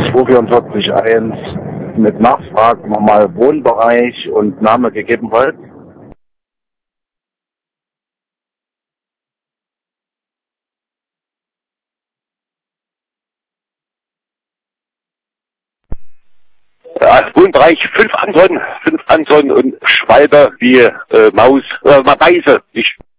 24441 mit Nachfrage nochmal Wohnbereich und Name gegeben wird. Wohnbereich 5 Anton und Schwalbe wie Maus, Meise, nicht